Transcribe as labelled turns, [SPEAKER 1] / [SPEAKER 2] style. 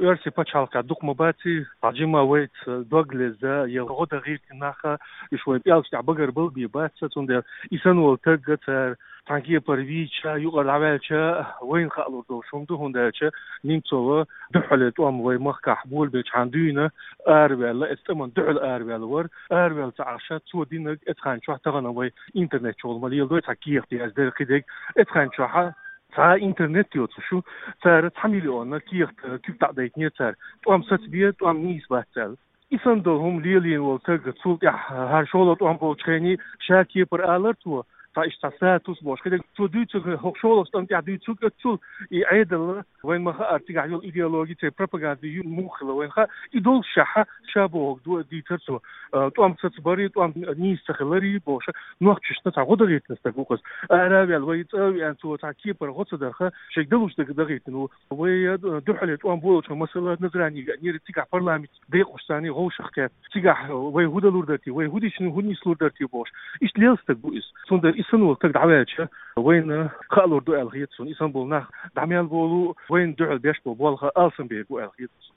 [SPEAKER 1] ارسي باتشالكا دوق مباتي عجيما ويت دوغلز يغودا غير كناخا يشوي بيالش تاع بقر بلبي باتسا تون يسنو تلقت تانكي برفيتشا يقر عوالشا وين خالو دو شومدو هونداتشا نيمتو دحلت وام وي مخكا حبول بيش عندينا اربل لا استمن دحل اربل ور اربل تعشا تو دين اتخان شو تغنا وي انترنت شغل مالي دو تاكيرتي از دقيق اتخان شو تا انترنت يوت شو صار تحميلون كيرت كيف تعديت نيتر توام ستبيت توام نيس باتل إذن دهم ليلين والتلقى تصوت هر شغلات وام بوتشيني شاكي بر ألرتو فايش تساتوس باش كده تو دوت هو شغل استنت يعدي تو يعيد وين ما ارتجع يول ايديولوجي تي بروباغندا مخ وين خا يدول شحه شابو دو دي ترسو توام تصبري توام نيس تخلري باش نوقتش تاع غدريت نستقوقس انا بالويت ان تو تاع كيبر غوت درخه شي دلوش دغيت نو وي دحله توام بولش مثلا نزراني نير تيجا برلمان ديق وستاني غو شخت تيجا وي هودلور درتي وي هودي شنو هوني سلور درتي باش ايش ليلستك بويس سوندر إسنو تقدعواتش وين خالور دو الغيت سون إسنبول نخ دعميال بولو وين دعل بيشبو بولخ ألسن بيقو الغيت